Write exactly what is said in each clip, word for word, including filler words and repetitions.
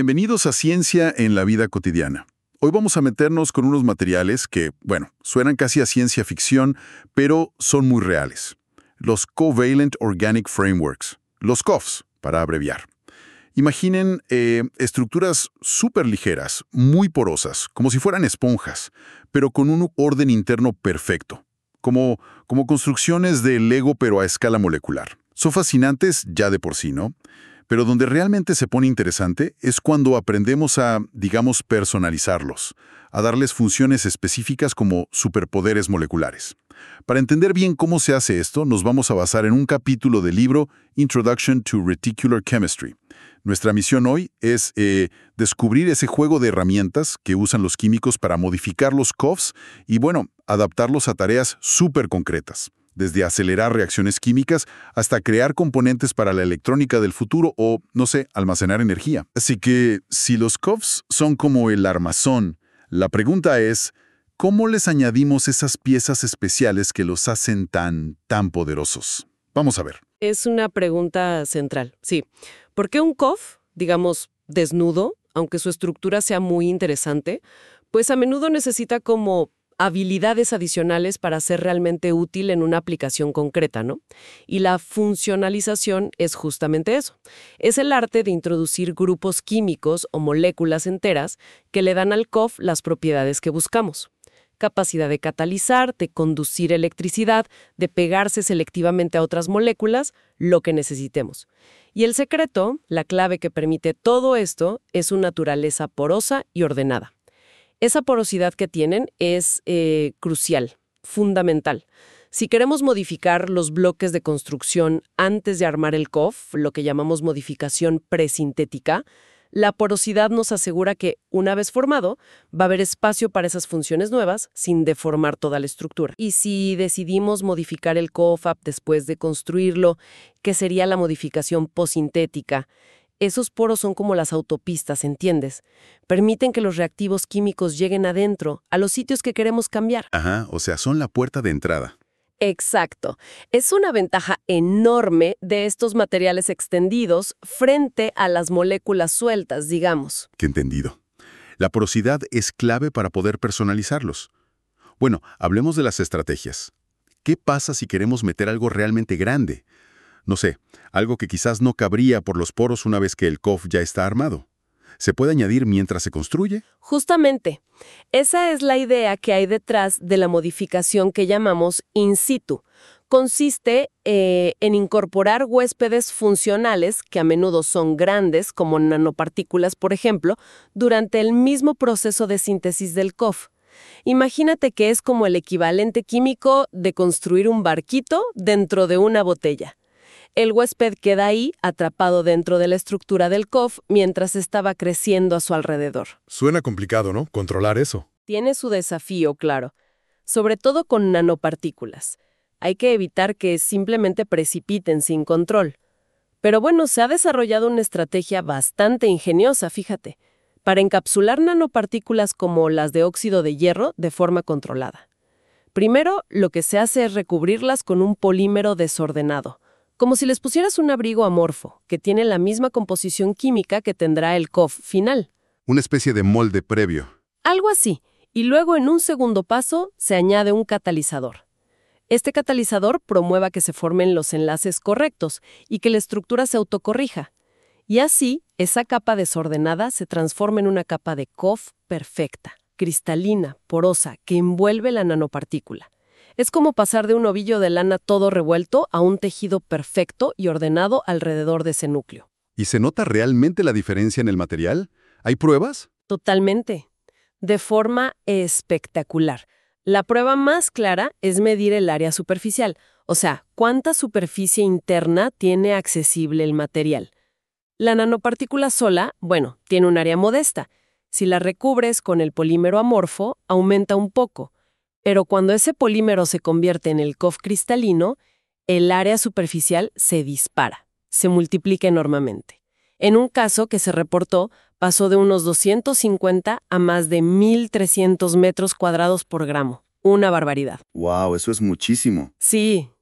Bienvenidos a Ciencia en la Vida Cotidiana. Hoy vamos a meternos con unos materiales que, bueno, suenan casi a ciencia ficción, pero son muy reales. Los Covalent Organic Frameworks, los C O Fs, para abreviar. Imaginen eh, estructuras súper ligeras, muy porosas, como si fueran esponjas, pero con un orden interno perfecto, como, como construcciones de Lego pero a escala molecular. Son fascinantes ya de por sí, ¿no? Pero donde realmente se pone interesante es cuando aprendemos a, digamos, personalizarlos, a darles funciones específicas como superpoderes moleculares. Para entender bien cómo se hace esto, nos vamos a basar en un capítulo del libro Introduction to Reticular Chemistry. Nuestra misión hoy es eh, descubrir ese juego de herramientas que usan los químicos para modificar los C O Fs y, bueno, adaptarlos a tareas súper concretas. Desde acelerar reacciones químicas hasta crear componentes para la electrónica del futuro o, no sé, almacenar energía. Así que, si los C O Fs son como el armazón, la pregunta es, ¿cómo les añadimos esas piezas especiales que los hacen tan, tan poderosos? Vamos a ver. Es una pregunta central, sí. ¿Por qué un C O F, digamos, desnudo, aunque su estructura sea muy interesante, pues a menudo necesita como habilidades adicionales para ser realmente útil en una aplicación concreta, ¿no? Y la funcionalización es justamente eso. Es el arte de introducir grupos químicos o moléculas enteras que le dan al C O F las propiedades que buscamos. Capacidad de catalizar, de conducir electricidad, de pegarse selectivamente a otras moléculas, lo que necesitemos. Y el secreto, la clave que permite todo esto, es su naturaleza porosa y ordenada. Esa porosidad que tienen es eh, crucial, fundamental. Si queremos modificar los bloques de construcción antes de armar el C O F, lo que llamamos modificación presintética, la porosidad nos asegura que, una vez formado, va a haber espacio para esas funciones nuevas sin deformar toda la estructura. Y si decidimos modificar el C O F A P después de construirlo, ¿qué sería la modificación posintética? Esos poros son como las autopistas, ¿entiendes? Permiten que los reactivos químicos lleguen adentro, a los sitios que queremos cambiar. Ajá, o sea, son la puerta de entrada. Exacto. Es una ventaja enorme de estos materiales extendidos frente a las moléculas sueltas, digamos. Qué entendido. La porosidad es clave para poder personalizarlos. Bueno, hablemos de las estrategias. ¿Qué pasa si queremos meter algo realmente grande? No sé, algo que quizás no cabría por los poros una vez que el C O F ya está armado. ¿Se puede añadir mientras se construye? Justamente. Esa es la idea que hay detrás de la modificación que llamamos in situ. Consiste eh, en incorporar huéspedes funcionales, que a menudo son grandes, como nanopartículas, por ejemplo, durante el mismo proceso de síntesis del C O F. Imagínate que es como el equivalente químico de construir un barquito dentro de una botella. El huésped queda ahí, atrapado dentro de la estructura del C O F, mientras estaba creciendo a su alrededor. Suena complicado, ¿no? Controlar eso. Tiene su desafío, claro. Sobre todo con nanopartículas. Hay que evitar que simplemente precipiten sin control. Pero bueno, se ha desarrollado una estrategia bastante ingeniosa, fíjate, para encapsular nanopartículas como las de óxido de hierro de forma controlada. Primero, lo que se hace es recubrirlas con un polímero desordenado, como si les pusieras un abrigo amorfo, que tiene la misma composición química que tendrá el C O F final. Una especie de molde previo. Algo así. Y luego, en un segundo paso, se añade un catalizador. Este catalizador promueva que se formen los enlaces correctos y que la estructura se autocorrija. Y así, esa capa desordenada se transforma en una capa de C O F perfecta, cristalina, porosa, que envuelve la nanopartícula. Es como pasar de un ovillo de lana todo revuelto a un tejido perfecto y ordenado alrededor de ese núcleo. ¿Y se nota realmente la diferencia en el material? ¿Hay pruebas? Totalmente. De forma espectacular. La prueba más clara es medir el área superficial, o sea, cuánta superficie interna tiene accesible el material. La nanopartícula sola, bueno, tiene un área modesta. Si la recubres con el polímero amorfo, aumenta un poco. Pero cuando ese polímero se convierte en el C O F cristalino, el área superficial se dispara, se multiplica enormemente. En un caso que se reportó, pasó de unos doscientos cincuenta a más de mil trescientos metros cuadrados por gramo. Una barbaridad. ¡Wow! Eso es muchísimo. Sí,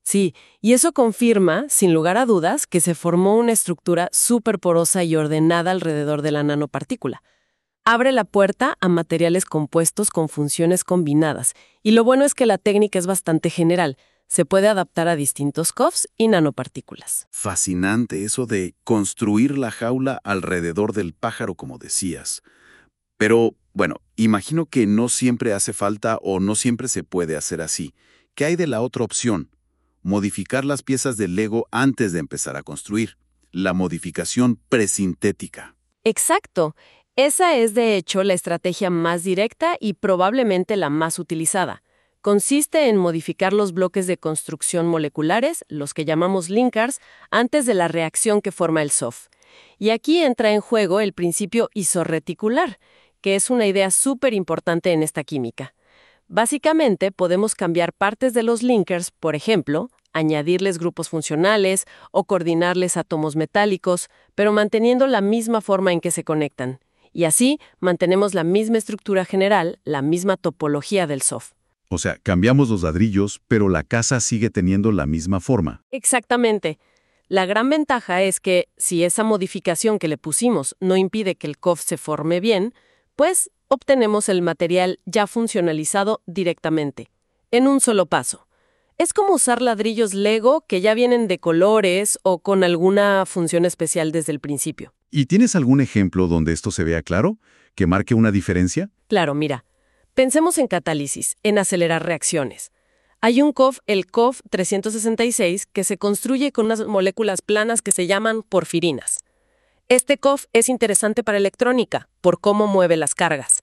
Sí, y eso confirma, sin lugar a dudas, que se formó una estructura súper porosa y ordenada alrededor de la nanopartícula. Abre la puerta a materiales compuestos con funciones combinadas, y lo bueno es que la técnica es bastante general. Se puede adaptar a distintos C O Fs y nanopartículas. Fascinante eso de construir la jaula alrededor del pájaro, como decías. Pero, bueno, imagino que no siempre hace falta o no siempre se puede hacer así. ¿Qué hay de la otra opción? Modificar las piezas del Lego antes de empezar a construir. La modificación presintética. Exacto. Esa es, de hecho, la estrategia más directa y probablemente la más utilizada. Consiste en modificar los bloques de construcción moleculares, los que llamamos linkers, antes de la reacción que forma el S O F. Y aquí entra en juego el principio isorreticular, que es una idea súper importante en esta química. Básicamente, podemos cambiar partes de los linkers, por ejemplo, añadirles grupos funcionales o coordinarles átomos metálicos, pero manteniendo la misma forma en que se conectan. Y así, mantenemos la misma estructura general, la misma topología del S O F. O sea, cambiamos los ladrillos, pero la casa sigue teniendo la misma forma. Exactamente. La gran ventaja es que, si esa modificación que le pusimos no impide que el C O F se forme bien, pues obtenemos el material ya funcionalizado directamente, en un solo paso. Es como usar ladrillos Lego que ya vienen de colores o con alguna función especial desde el principio. ¿Y tienes algún ejemplo donde esto se vea claro? ¿Que marque una diferencia? Claro, mira. Pensemos en catálisis, en acelerar reacciones. Hay un C O F, el C O F trescientos sesenta y seis, que se construye con unas moléculas planas que se llaman porfirinas. Este C O F es interesante para electrónica, por cómo mueve las cargas.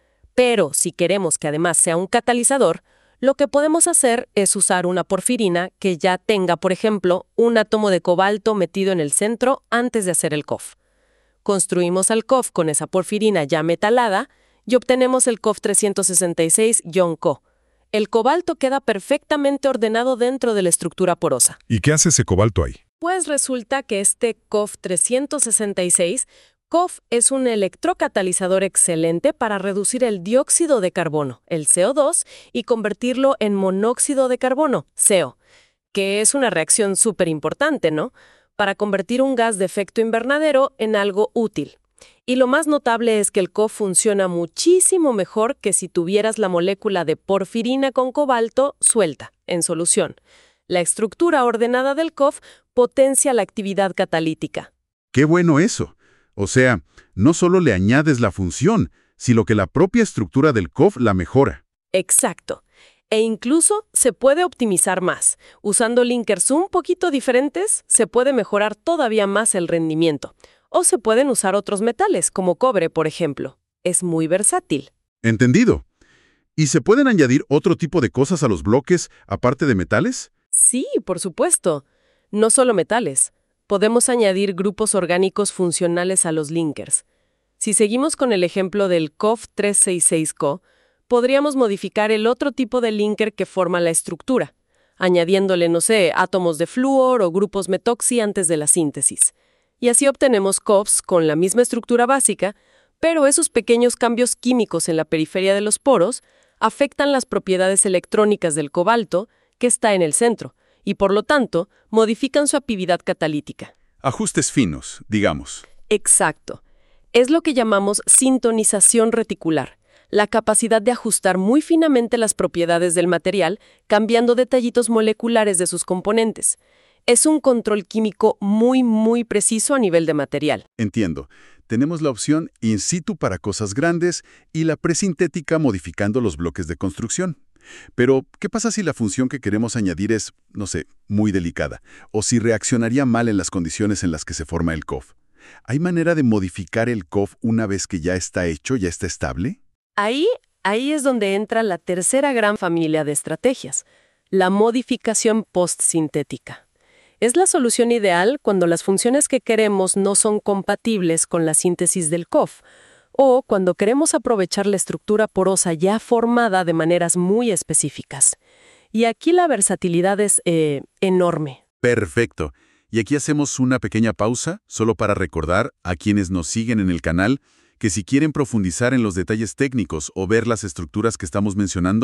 Pero si queremos que además sea un catalizador, lo que podemos hacer es usar una porfirina que ya tenga, por ejemplo, un átomo de cobalto metido en el centro antes de hacer el C O F. Construimos al C O F con esa porfirina ya metalada y obtenemos el C O F trescientos sesenta y seis-Co. El cobalto queda perfectamente ordenado dentro de la estructura porosa. ¿Y qué hace ese cobalto ahí? Pues resulta que este C O F trescientos sesenta y seis, C O F es un electrocatalizador excelente para reducir el dióxido de carbono, el C O dos, y convertirlo en monóxido de carbono, C O, que es una reacción súper importante, ¿no? Para convertir un gas de efecto invernadero en algo útil. Y lo más notable es que el C O F funciona muchísimo mejor que si tuvieras la molécula de porfirina con cobalto suelta, en solución. La estructura ordenada del C O F potencia la actividad catalítica. ¡Qué bueno eso! O sea, no solo le añades la función, sino que la propia estructura del C O F la mejora. Exacto. E incluso se puede optimizar más. Usando linkers un poquito diferentes, se puede mejorar todavía más el rendimiento. O se pueden usar otros metales, como cobre, por ejemplo. Es muy versátil. Entendido. ¿Y se pueden añadir otro tipo de cosas a los bloques, aparte de metales? Sí, por supuesto. No solo metales. Podemos añadir grupos orgánicos funcionales a los linkers. Si seguimos con el ejemplo del C O F trescientos sesenta y seis-Co, podríamos modificar el otro tipo de linker que forma la estructura, añadiéndole, no sé, átomos de flúor o grupos metoxi antes de la síntesis. Y así obtenemos C O Fs con la misma estructura básica, pero esos pequeños cambios químicos en la periferia de los poros afectan las propiedades electrónicas del cobalto, que está en el centro, y por lo tanto, modifican su actividad catalítica. Ajustes finos, digamos. Exacto. Es lo que llamamos sintonización reticular, la capacidad de ajustar muy finamente las propiedades del material, cambiando detallitos moleculares de sus componentes. Es un control químico muy, muy preciso a nivel de material. Entiendo. Tenemos la opción in situ para cosas grandes y la presintética modificando los bloques de construcción. Pero, ¿qué pasa si la función que queremos añadir es, no sé, muy delicada? O si reaccionaría mal en las condiciones en las que se forma el C O F. ¿Hay manera de modificar el C O F una vez que ya está hecho, ya está estable? Ahí, ahí es donde entra la tercera gran familia de estrategias, la modificación postsintética. Es la solución ideal cuando las funciones que queremos no son compatibles con la síntesis del C O F, o cuando queremos aprovechar la estructura porosa ya formada de maneras muy específicas. Y aquí la versatilidad es eh, enorme. Perfecto. Y aquí hacemos una pequeña pausa, solo para recordar a quienes nos siguen en el canal que si quieren profundizar en los detalles técnicos o ver las estructuras que estamos mencionando,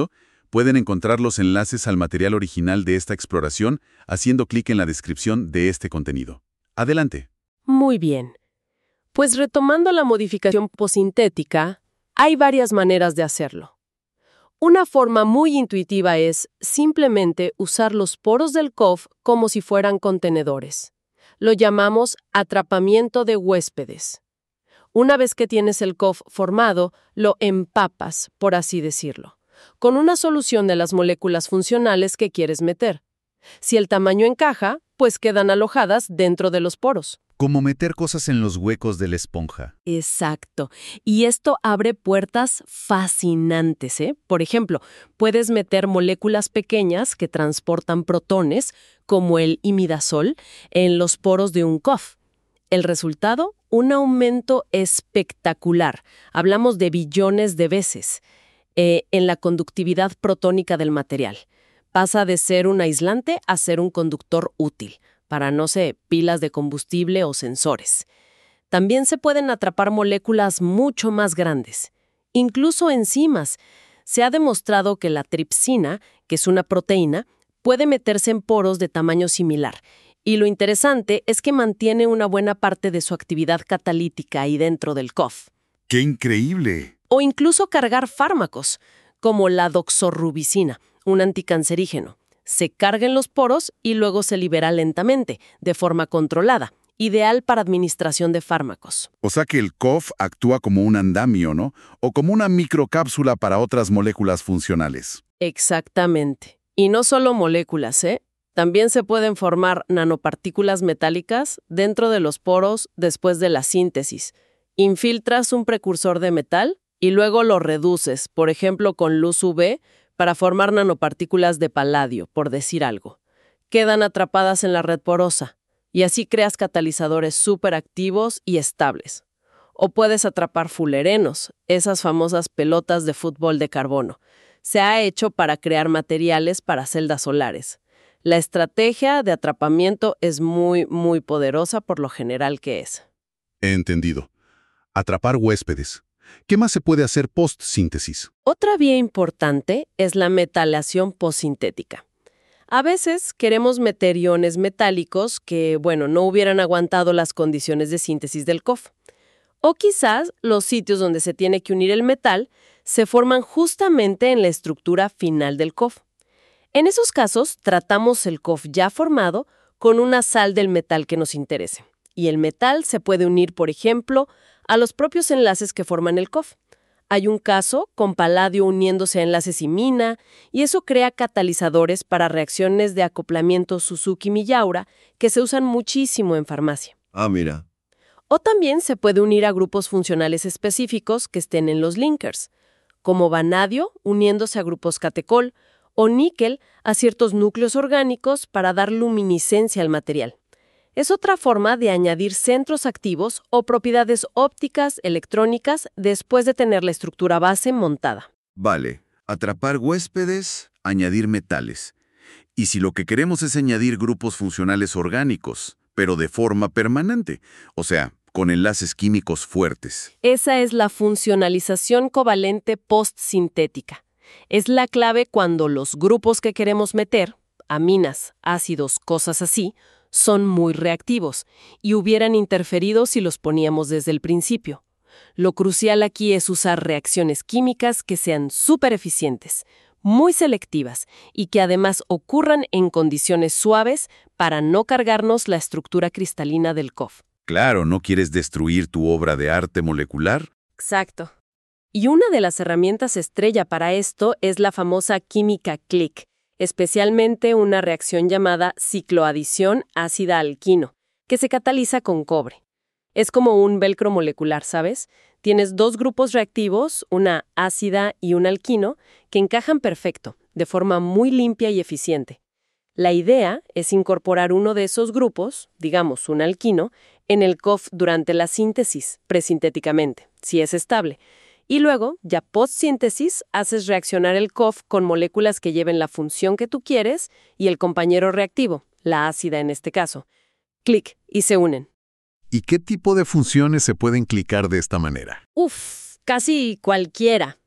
Pueden encontrar los enlaces al material original de esta exploración haciendo clic en la descripción de este contenido. Adelante. Muy bien. Pues retomando la modificación posintética, hay varias maneras de hacerlo. Una forma muy intuitiva es simplemente usar los poros del C O F como si fueran contenedores. Lo llamamos atrapamiento de huéspedes. Una vez que tienes el C O F formado, lo empapas, por así decirlo, con una solución de las moléculas funcionales que quieres meter. Si el tamaño encaja, pues quedan alojadas dentro de los poros. Como meter cosas en los huecos de la esponja. Exacto. Y esto abre puertas fascinantes, ¿eh? Por ejemplo, puedes meter moléculas pequeñas que transportan protones, como el imidazol, en los poros de un C O F. El resultado, un aumento espectacular. Hablamos de billones de veces eh, en la conductividad protónica del material. Pasa de ser un aislante a ser un conductor útil para, no sé, pilas de combustible o sensores. También se pueden atrapar moléculas mucho más grandes, incluso enzimas. Se ha demostrado que la tripsina, que es una proteína, puede meterse en poros de tamaño similar. Y lo interesante es que mantiene una buena parte de su actividad catalítica ahí dentro del C O F. ¡Qué increíble! O incluso cargar fármacos, como la doxorubicina, un anticancerígeno. Se carga en los poros y luego se libera lentamente, de forma controlada, ideal para administración de fármacos. O sea que el C O F actúa como un andamio, ¿no? O como una microcápsula para otras moléculas funcionales. Exactamente. Y no solo moléculas, ¿eh? También se pueden formar nanopartículas metálicas dentro de los poros después de la síntesis. Infiltras un precursor de metal y luego lo reduces, por ejemplo con luz U V, para formar nanopartículas de paladio, por decir algo. Quedan atrapadas en la red porosa y así creas catalizadores superactivos y estables. O puedes atrapar fullerenos, esas famosas pelotas de fútbol de carbono. Se ha hecho para crear materiales para celdas solares. La estrategia de atrapamiento es muy, muy poderosa por lo general que es. He entendido. Atrapar huéspedes. ¿Qué más se puede hacer post-síntesis? Otra vía importante es la metalación postsintética. A veces queremos meter iones metálicos que, bueno, no hubieran aguantado las condiciones de síntesis del C O F. O quizás los sitios donde se tiene que unir el metal se forman justamente en la estructura final del C O F. En esos casos, tratamos el C O F ya formado con una sal del metal que nos interese. Y el metal se puede unir, por ejemplo, a los propios enlaces que forman el C O F. Hay un caso con paladio uniéndose a enlaces imina, y eso crea catalizadores para reacciones de acoplamiento Suzuki-Miyaura que se usan muchísimo en farmacia. Ah, mira. O también se puede unir a grupos funcionales específicos que estén en los linkers, como vanadio uniéndose a grupos catecol, o níquel a ciertos núcleos orgánicos para dar luminiscencia al material. Es otra forma de añadir centros activos o propiedades ópticas, electrónicas, después de tener la estructura base montada. Vale, atrapar huéspedes, añadir metales. Y si lo que queremos es añadir grupos funcionales orgánicos, pero de forma permanente, o sea, con enlaces químicos fuertes. Esa es la funcionalización covalente postsintética. Es la clave cuando los grupos que queremos meter, aminas, ácidos, cosas así, son muy reactivos y hubieran interferido si los poníamos desde el principio. Lo crucial aquí es usar reacciones químicas que sean súper eficientes, muy selectivas y que además ocurran en condiciones suaves para no cargarnos la estructura cristalina del C O F. Claro, ¿no quieres destruir tu obra de arte molecular? Exacto. Y una de las herramientas estrella para esto es la famosa química click, especialmente una reacción llamada cicloadición ácida-alquino, que se cataliza con cobre. Es como un velcro molecular, ¿sabes? Tienes dos grupos reactivos, una ácida y un alquino, que encajan perfecto, de forma muy limpia y eficiente. La idea es incorporar uno de esos grupos, digamos un alquino, en el C O F durante la síntesis, presintéticamente, si es estable. Y luego, ya post-síntesis, haces reaccionar el C O F con moléculas que lleven la función que tú quieres y el compañero reactivo, la ácida en este caso. Clic, y se unen. ¿Y qué tipo de funciones se pueden clicar de esta manera? Uf, casi cualquiera.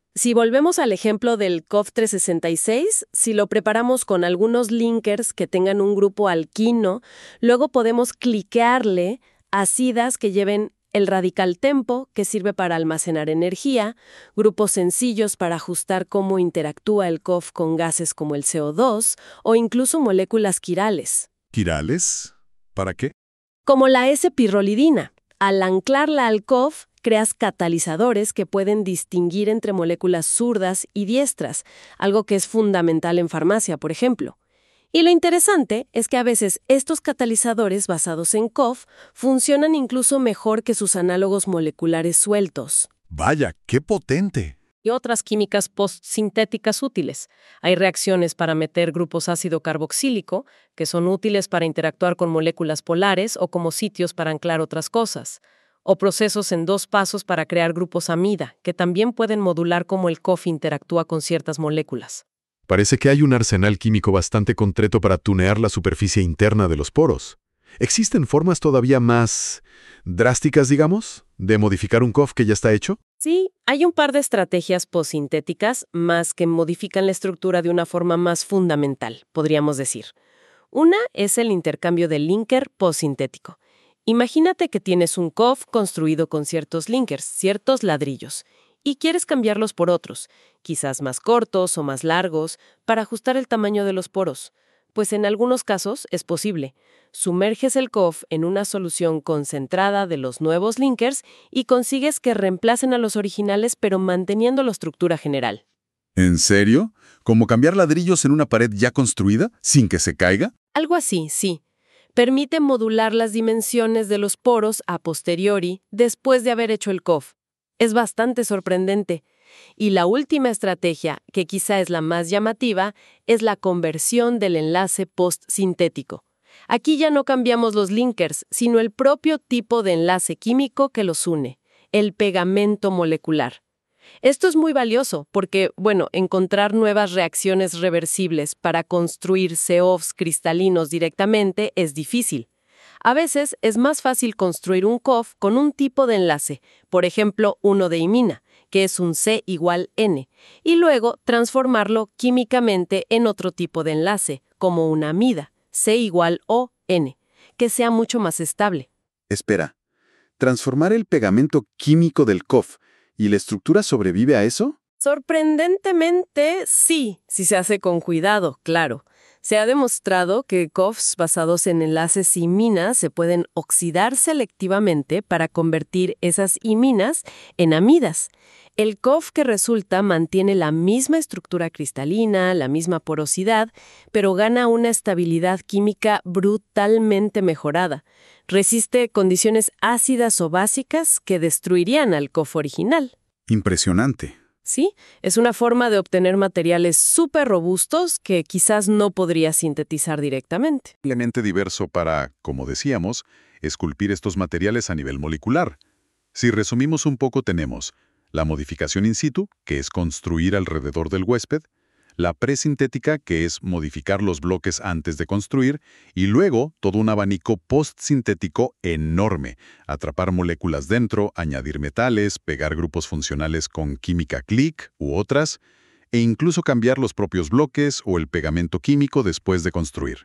Si volvemos al ejemplo del C O F trescientos sesenta y seis, si lo preparamos con algunos linkers que tengan un grupo alquino, luego podemos cliquearle ácidas que lleven el radical tempo, que sirve para almacenar energía, grupos sencillos para ajustar cómo interactúa el C O F con gases como el C O dos, o incluso moléculas quirales, ¿Quirales? ¿Para qué? como la S-pirrolidina. Al anclarla al C O F, creas catalizadores que pueden distinguir entre moléculas zurdas y diestras, algo que es fundamental en farmacia, por ejemplo. Y lo interesante es que a veces estos catalizadores basados en C O F funcionan incluso mejor que sus análogos moleculares sueltos. Vaya, qué potente. Y otras químicas postsintéticas útiles. Hay reacciones para meter grupos ácido carboxílico, que son útiles para interactuar con moléculas polares o como sitios para anclar otras cosas. O procesos en dos pasos para crear grupos amida, que también pueden modular cómo el C O F interactúa con ciertas moléculas. Parece que hay un arsenal químico bastante concreto para tunear la superficie interna de los poros. ¿Existen formas todavía más drásticas, digamos, de modificar un C O F que ya está hecho? Sí, hay un par de estrategias postsintéticas más que modifican la estructura de una forma más fundamental, podríamos decir. Una es el intercambio del linker postsintético. Imagínate que tienes un C O F construido con ciertos linkers, ciertos ladrillos, y quieres cambiarlos por otros, quizás más cortos o más largos, para ajustar el tamaño de los poros. Pues en algunos casos es posible. Sumerges el C O F en una solución concentrada de los nuevos linkers y consigues que reemplacen a los originales pero manteniendo la estructura general. ¿En serio? ¿Cómo cambiar ladrillos en una pared ya construida sin que se caiga? Algo así, sí. Permite modular las dimensiones de los poros a posteriori después de haber hecho el C O F. Es bastante sorprendente. Y la última estrategia, que quizá es la más llamativa, es la conversión del enlace postsintético. Aquí ya no cambiamos los linkers, sino el propio tipo de enlace químico que los une, el pegamento molecular. Esto es muy valioso porque, bueno, encontrar nuevas reacciones reversibles para construir C O Fs cristalinos directamente es difícil. A veces es más fácil construir un C O F con un tipo de enlace, por ejemplo, uno de imina, que es un C igual N, y luego transformarlo químicamente en otro tipo de enlace, como una amida, C igual O N, que sea mucho más estable. Espera, ¿transformar el pegamento químico del C O F y la estructura sobrevive a eso? Sorprendentemente, sí, si se hace con cuidado, claro. Se ha demostrado que C O Fs basados en enlaces iminas se pueden oxidar selectivamente para convertir esas iminas en amidas. El C O F que resulta mantiene la misma estructura cristalina, la misma porosidad, pero gana una estabilidad química brutalmente mejorada. Resiste condiciones ácidas o básicas que destruirían al C O F original. Impresionante. Sí, es una forma de obtener materiales súper robustos que quizás no podría sintetizar directamente. Simplemente diverso para, como decíamos, esculpir estos materiales a nivel molecular. Si resumimos un poco, tenemos la modificación in situ, que es construir alrededor del huésped, la presintética, que es modificar los bloques antes de construir, y luego todo un abanico postsintético enorme, atrapar moléculas dentro, añadir metales, pegar grupos funcionales con química click u otras, e incluso cambiar los propios bloques o el pegamento químico después de construir.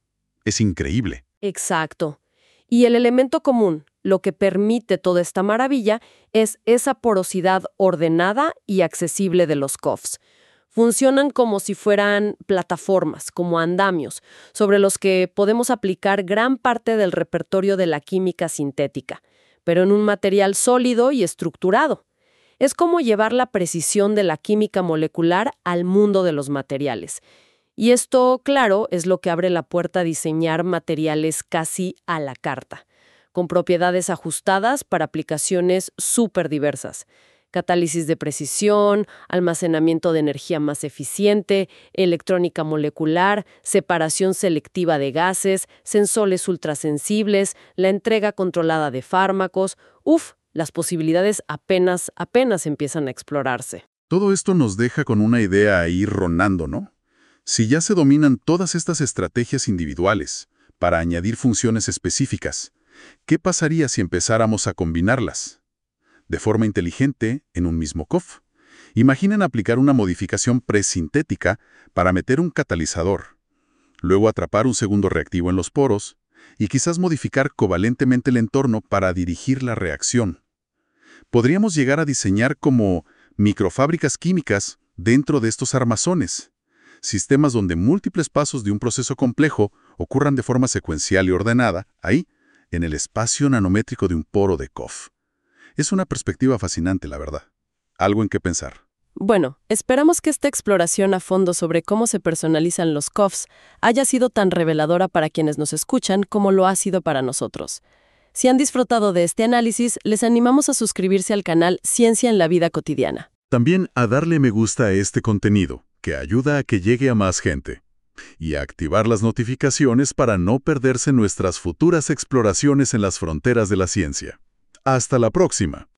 Es increíble. Exacto. Y el elemento común, lo que permite toda esta maravilla, es esa porosidad ordenada y accesible de los C O Fs. Funcionan como si fueran plataformas, como andamios, sobre los que podemos aplicar gran parte del repertorio de la química sintética, pero en un material sólido y estructurado. Es como llevar la precisión de la química molecular al mundo de los materiales. Y esto, claro, es lo que abre la puerta a diseñar materiales casi a la carta, con propiedades ajustadas para aplicaciones súper diversas. Catálisis de precisión, almacenamiento de energía más eficiente, electrónica molecular, separación selectiva de gases, sensores ultrasensibles, la entrega controlada de fármacos. Uf, las posibilidades apenas, apenas empiezan a explorarse. Todo esto nos deja con una idea ahí rondando, ¿no? Si ya se dominan todas estas estrategias individuales para añadir funciones específicas, ¿qué pasaría si empezáramos a combinarlas de forma inteligente en un mismo C O F? Imaginen aplicar una modificación presintética para meter un catalizador, luego atrapar un segundo reactivo en los poros y quizás modificar covalentemente el entorno para dirigir la reacción. Podríamos llegar a diseñar como microfábricas químicas dentro de estos armazones, sistemas donde múltiples pasos de un proceso complejo ocurran de forma secuencial y ordenada, ahí, en el espacio nanométrico de un poro de C O F. Es una perspectiva fascinante, la verdad. Algo en qué pensar. Bueno, esperamos que esta exploración a fondo sobre cómo se personalizan los C O Fs haya sido tan reveladora para quienes nos escuchan como lo ha sido para nosotros. Si han disfrutado de este análisis, les animamos a suscribirse al canal Ciencia en la Vida Cotidiana. También a darle me gusta a este contenido, que ayuda a que llegue a más gente. Y a activar las notificaciones para no perderse nuestras futuras exploraciones en las fronteras de la ciencia. ¡Hasta la próxima!